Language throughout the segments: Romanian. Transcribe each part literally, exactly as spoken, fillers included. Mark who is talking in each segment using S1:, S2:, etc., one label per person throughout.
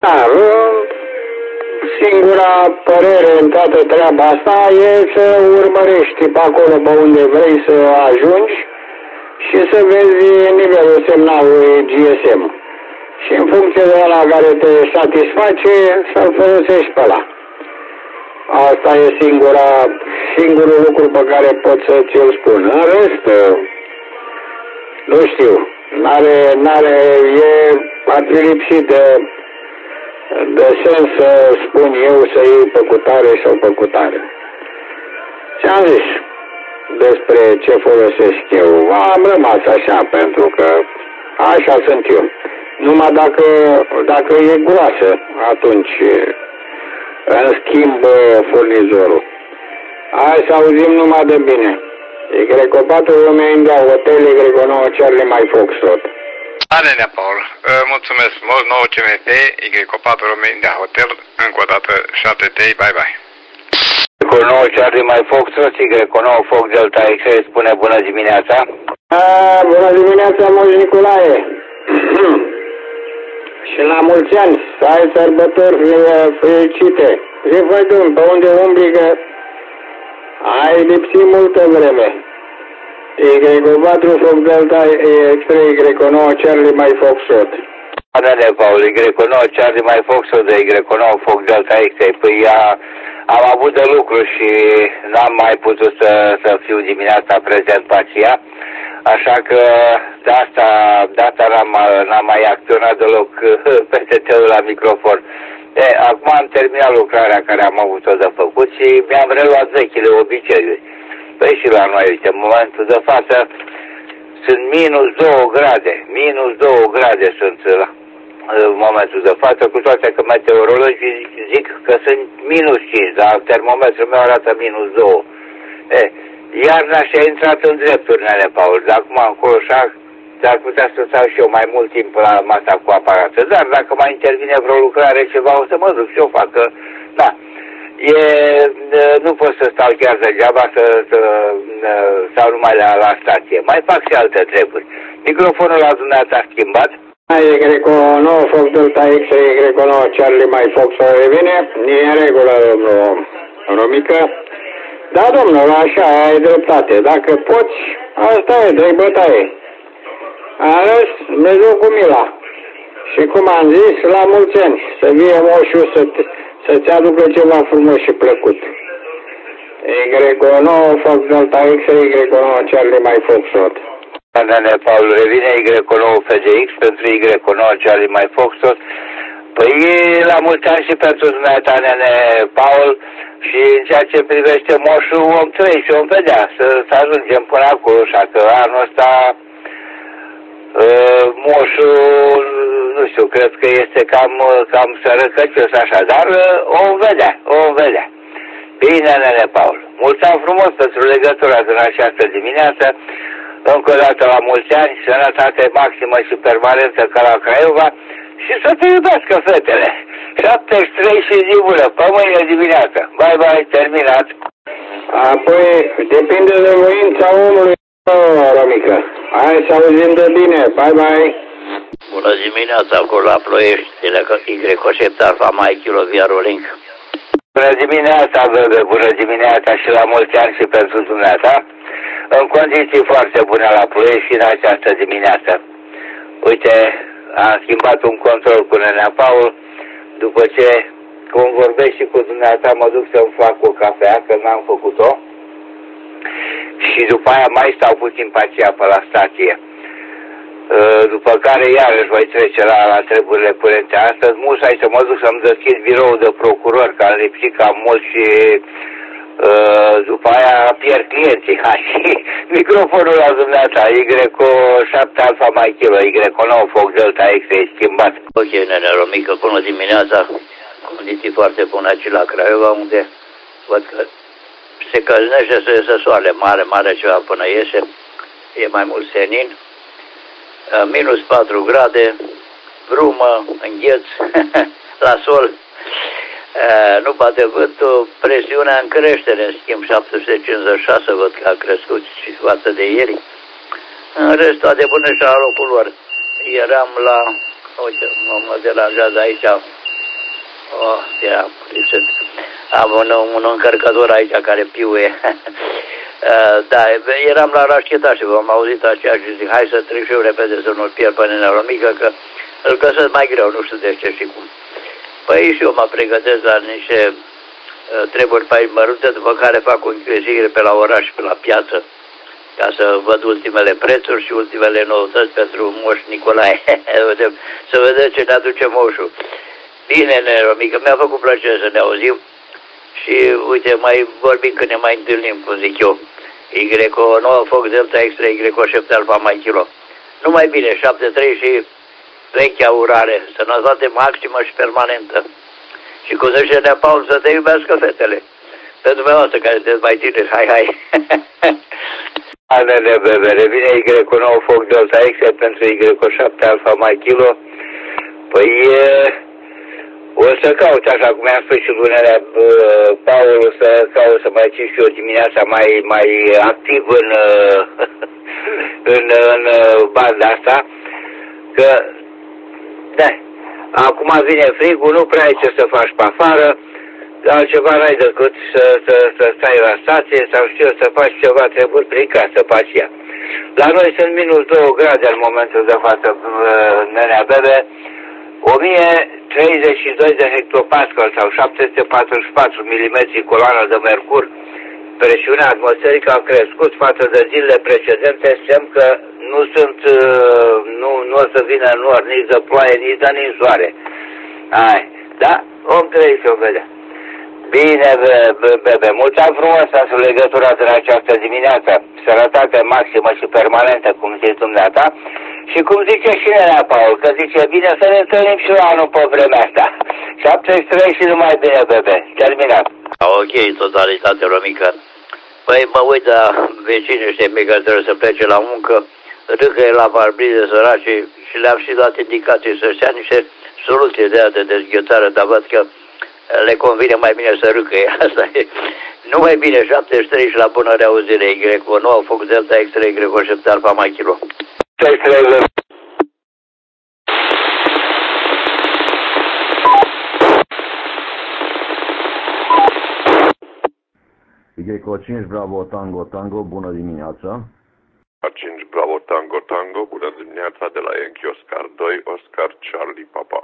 S1: Da, singura părere în toată treaba asta e să urmărești pe acolo pe unde vrei să ajungi și să vezi nivelul semnalului G S M. Și în funcție de ăla care te satisface, să-l folosești pe ăla. Asta e singura, singurul lucru pe care pot să ți-l spun. În rest, nu știu, n-are, n-are, e, ar fi lipsit de, de sens să spun eu să iei pe cutare sau pe cutare. Ce-am zis despre ce folosesc eu? Am rămas așa, pentru că așa sunt eu. Numai dacă, dacă e groasă, atunci îmi schimb furnizorul. Hai să auzim numai de bine. Y patru Romeo India Hotel, Y nouă Charlie My Foxtrot.
S2: Anenea, Paul. Mulțumesc mult, nouă C M P, Y patru Romeo India Hotel, încă o dată șapte T, bye bye.
S3: Y nouă Charlie My Foxtrot, Y nouă Fox Delta X-ray spune bună dimineața.
S1: A, bună dimineața, Moș Nicolae. Și la mulți ani, să ai sărbători fericite. Ce faci, domn, pe unde umbli, că ai lipsit multă vreme. Y patru Fox Delta X-ray, Y nouă Charlie My Foxtrot.
S3: Anene, Paul, Y nouă Charlie My Foxtrot de Y nouă Fox Delta X-ray. Păi am avut de lucru și n-am mai putut să, să fiu dimineața prezent pe aceea. Așa că de asta, de asta n-am, n-am mai acționat deloc P T T-ul la microfon. E, acum am terminat lucrarea care am avut-o de făcut și mi-am reluat vechile obiceiuri. Păi și la noi, uite, în momentul de față sunt minus două grade, minus două grade sunt la, în momentul de față, cu toate că meteorologii zic că sunt minus cinci, dar termometrul meu arată minus doi. E, iarna și-a intrat în drepturi, nene Paul, de acum încolo așa, dar putea să stau și eu mai mult timp la masa cu aparată, dar dacă mai intervine vreo lucrare ceva, o să mă duc și eu fac, că, da, e, nu pot să stau chiar degeaba să, să stau numai la, la stație, mai fac și alte treburi. Microfonul la dumneavoastră a schimbat.
S1: Y nouă Fox Delta X-ray, Y nouă Charlie My Fox revine, e în regulă, domnul Romică. Da, domnul, așa, ai dreptate. Dacă poți, asta e, dă-i bătaie. Ales, Dumnezeu cu mila. Și cum am zis, la mulți ani, să vie moșul să să-ți aducă ceva frumos și plăcut. Y nouă Fox Delta X-ray, Y nouă Charlie My Foxtrot.
S3: Nene Paul, revine Y nouă F D X pentru Y nouă Charlie My Foxtrot. Păi la mulți ani și pentru dumneata, nene Paul, și în ceea ce privește moșul, om trăi și om vedea, să, să ajungem până acolo, așa că anul ăsta uh, moșul, nu știu, cred că este cam, cam sărăcăcios așa, dar uh, om vedea, om vedea. Bine, nene Paul, mulțumim frumos pentru legătura din această dimineață, încă o dată la mulți ani, sănătate maximă și permanentă ca la Craiova, și să te iubească fetele. șaptezeci și trei și zi bună, pe mâine dimineață. Bye, bye, terminat.
S1: Apoi, depinde de voința omului, Romică. Hai să auzim de bine. Bye, bye.
S4: Bună dimineața, acolo la Ploiești, Y Concept Alfa Mike Kilo Via Rolling.
S3: Bună dimineața, băbă, bună dimineața și la mulți ani și pentru dumneata. În condiții foarte bune la Ploiești și în această dimineață. Uite, am schimbat un control cu nenea Paul, după ce, cum vorbesc și cu dumneata, mă duc să-mi fac o cafea, că n-am făcut-o, și după aia mai stau puțin pe aceea pe la stație. După care iarăși voi trece la, la treburile curente. Astăzi musai să mă duc să-mi deschid biroul de procuror, că am lipsit cam mult și Uh, după aia pierd clienții. Ha, și microfonul la dumneata, Y șapte Alfa Mike Kilo, Y nouă Fox Delta X-ray schimbat.
S4: Ok, nene Romică, bună dimineața, condiții foarte bune aici la Craiova, unde văd că se călnește, să iese soare mare, mare ceva până iese, e mai mult senin, uh, minus patru grade, brumă, îngheț, la sol. Uh, nu bate vântul, presiunea în creștere, în schimb șapte sute cincizeci și șase, văd că a crescut și față de ieri. În rest, toate bune și la locul lor. Eram la, uite, mă deranjează aici, Oh, era sunt. Am un, un încărcător aici care piuie. Da, eram la Rașcheta și v-am auzit aceea și zic, hai să trec și eu repede să nu-l pierd pe nenea mică, că îl găsesc mai greu, nu știu de ce și cum. Păi și eu mă pregătesc la niște uh, treburi pe aici mărunte, după care fac o închiriere pe la oraș și pe la piață, ca să văd ultimele prețuri și ultimele noutăți pentru Moș Nicolae. Să vedem ce ne aduce moșul. Bine, nenea mică, mi-a făcut plăcere să ne auzim. Și uite, mai vorbim când ne mai întâlnim, cum zic eu. Y nouă Fox Delta Extra Y șapte Alfa Mai Kilo. Numai bine, șapte trei și vechea urare, sănătate maximă și permanentă. Și cum zice Nea Paul, să te iubească fetele. Pentru dumneavoastră care sunteți mai tineri, hai, hai.
S3: Anele bebe, revine Y nouă Fox Delta Extra pentru Y șapte Alfa Mai Kilo. Păi e... O să caut, așa cum mi-a spus și lunele, Paul, o să caut să mai țin și eu dimineața mai, mai activ în, în, în banda asta, că, da, acum vine frigul, nu prea ai ce să faci pe afară, altceva n-ai decât să, să, să stai la stație sau știu, să faci ceva treburi prin casă pe aceea. La noi sunt minus două grade în momentul de față, nenea bebe, o mie treizeci și doi de hectopascal sau șapte sute patruzeci și patru milimetri coloană de mercur. Presiunea atmosferică a crescut față de zilele precedente, semn că nu sunt, nu, nu o să vină nor, nici de ploaie, nici de ninsoare. Hai, da? Om trăi și o vedea. Bine, bebe, mulțumim frumos pentru legătura de această dimineață. Sănătate maximă și permanentă, cum zici dumneata. Și cum zice și nenea Paul, că zice, bine să ne întâlnim și anul pe vremea asta. șaptezeci și trei și numai bine, bebe. Terminat.
S4: Ok, totalitate romică. Păi mă uit la vecinii ăștia mei care trebuie să plece la muncă, râcăie la parbrize săraci și le-am și dat indicații să-și ia niște soluții de, de dezghețare, dar văd că le convine mai bine să râcăie. Asta e. Numai bine, șaptezeci și trei și la bună reauzire, Y nouă Fox Delta Extra Y șapte Alfa Mai Kilo.
S5: Y cinci Bravo Tango Tango, bună dimineața.
S6: cinci Bravo Tango Tango, bună dimineața, de la Yankee Oscar doi, Oscar Charlie Papa.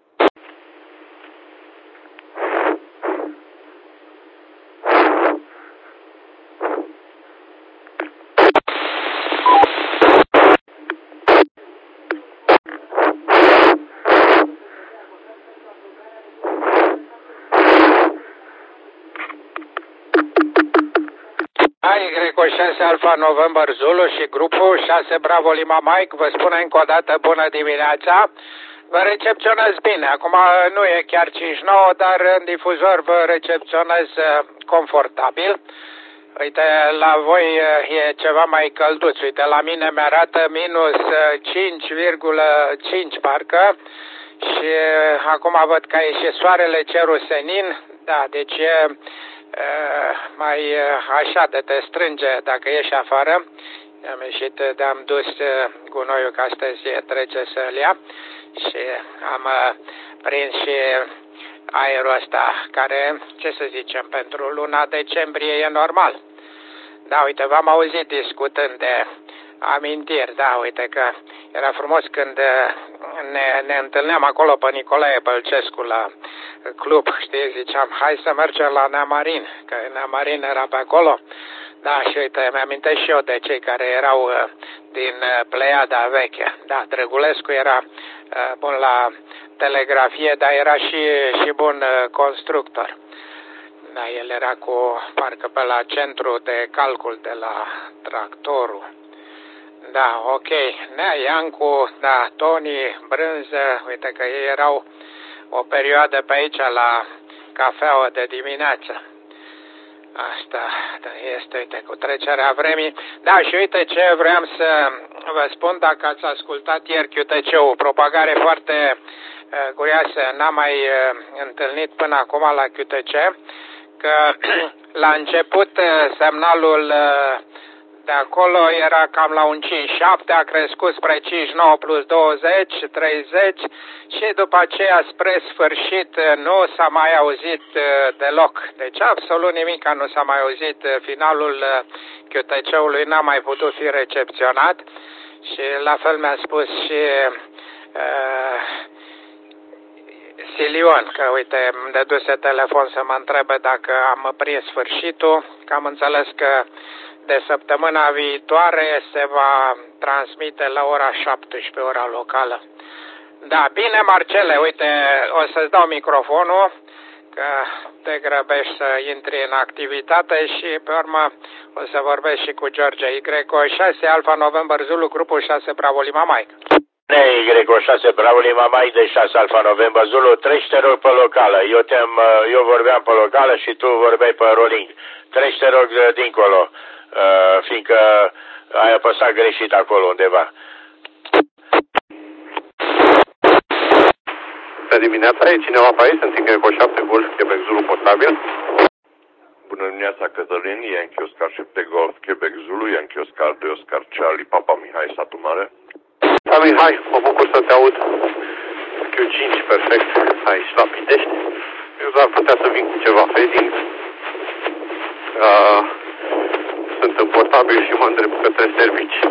S7: Y șase Alfa November Zulu și grupul șase Bravo Lima Mike vă spune încă o dată bună dimineața. Vă recepționez bine. Acum nu e chiar cinci nouă, dar în difuzor vă recepționez confortabil. Uite, la voi e ceva mai călduț. Uite, la mine mi-arată minus cinci virgulă cinci parcă. Și acum văd că a ieșit soarele, cerul senin. Da, deci e mai așa de te strânge dacă ieși afară. Am ieșit, de-am dus gunoiul că astăzi trece să-l ia și am prins și aerul ăsta care, ce să zicem, pentru luna decembrie e normal. Da, uite, v-am auzit discutând de amintiri, da, uite că era frumos când ne, ne întâlneam acolo pe Nicolae Bălcescu la club, știi, ziceam, hai să mergem la Neamarin, că Neamarin era pe acolo. Da, și uite, mi-amintesc și eu de cei care erau din Pleiada veche. Da, Drăgulescu era bun la telegrafie, dar era și, și bun constructor. Da, el era cu, parcă pe la centru de calcul de la tractorul. Da, ok. Nea Iancu, da, Toni, Brânză, uite că ei erau o perioadă pe aici la cafeaua de dimineață. Asta este, uite, cu trecerea vremii. Da, și uite ce vreau să vă spun, dacă ați ascultat ieri Q T C-ul, propagare foarte uh, curioasă, n-am mai uh, întâlnit până acum la Q T C, că la început uh, semnalul uh, de acolo era cam la un cinci șapte, a crescut spre cinci nouă plus douăzeci, treizeci și după aceea spre sfârșit nu s-a mai auzit deloc. Deci absolut nimic nu s-a mai auzit, finalul Q T C-ului n-a mai putut fi recepționat și la fel mi-a spus și uh, Silion, că uite, îmi dăduse telefon să mă întrebe dacă am prins sfârșitul, că am înțeles că de săptămâna viitoare se va transmite la ora șaptesprezece, ora locală. Da, bine, Marcele, uite, o să-ți dau microfonul, că te grăbești să intri în activitate și pe urmă o să vorbesc și cu George Y șase Alfa November Zulu, grupul șase Bravo Lima Mike.
S8: Y șase Bravo Lima Mike de șase Alfa November Zulu, treci te rog pe locală. Eu, te-am, eu vorbeam pe locală și tu vorbeai pe rolling. Treci te rog dincolo, fiindcă ai apăsat greșit acolo undeva.
S9: Bună dimineața, e cineva pe aici? Sunt Y șapte Golf Quebec Zulu portabil.
S6: Bună dimineața, Cătălin, Yankee Oscar șapte Golf Quebec Zulu, Yankee Oscar doi Oscar Charlie Papa Mihai, satul mare.
S9: Da, Mihai, mă bucur să te aud. Q cinci, perfect, aici la Pitești. Eu doar putea să vin cu ceva fading. Uh, sunt în portabil și mă îndrept către servici.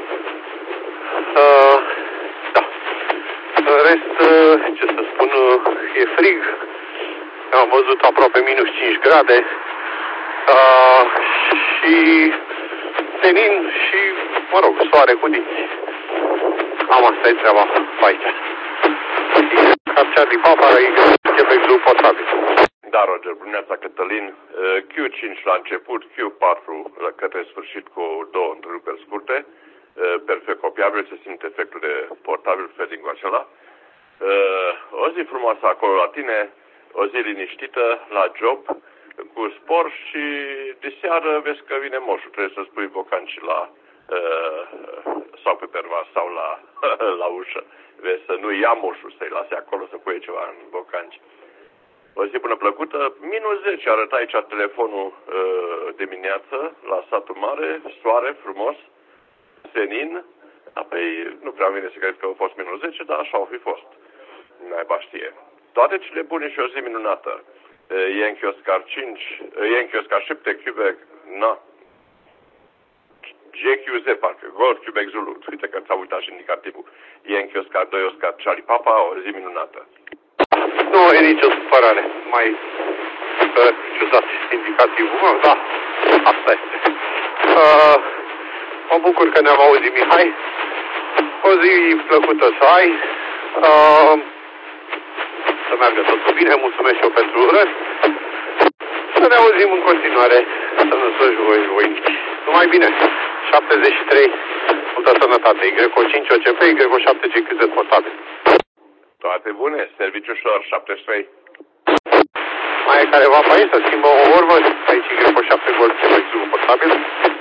S9: Uh, da. În rest, uh, ce să spun, uh, e frig. Am văzut aproape minus cinci grade. Uh, și senin și, mă rog, soare cu dinți. Am asta e treaba pe aici. Charlie Papa, Quebec Zulu portabil.
S6: Da, Roger, bună dimineața, Cătălin. Q cinci la început, Q patru la către sfârșit cu două întreruperi scurte. Perfect copiabil, se simte efectul de portabil, fading-ul acela. O zi frumoasă acolo la tine, o zi liniștită la job, cu spor și de seară vezi că vine moșul. Trebuie să spui bocanci la sau pe perva sau la, la ușă. Vezi să nu ia moșul, să-i lase acolo să pui ceva în bocanci. O zi bună plăcută. Minus zece arăta aici telefonul uh, dimineață la satul mare, soare frumos, senin. Apoi nu prea vine să cred că a fost minus zece, dar așa au fi fost. Naiba știe. Toate cele bune și o zi minunată. Uh, Yankee Oscar cinci, uh, Yankee Oscar șapte, Quebec, na. G Q Z, parcă, Golf Quebec Zulu. Uite că ți-a uitat și indicativul. Yankee Oscar doi Oscar Charlie Papa, o zi minunată.
S9: Nu e nicio supărare. Mai uh, ciudat indicativul. Mă, da, asta este. Uh, mă bucur că ne-am auzit, Mihai. O zi plăcută să ai. Uh, să meargă totul bine. Mulțumesc și eu pentru urări. Să ne auzim în continuare. Sănătoși voi, voinici. Numai bine. șaptezeci și trei. Multă sănătate. Y cinci O C P, Y șapte G Q Z portabil.
S6: Toate bune, serviciul ușor, șaptezeci și trei.
S9: Mai e careva pe aici să schimbă o vorbă? Aici Y șapte Golf Quebec Zulu portabil.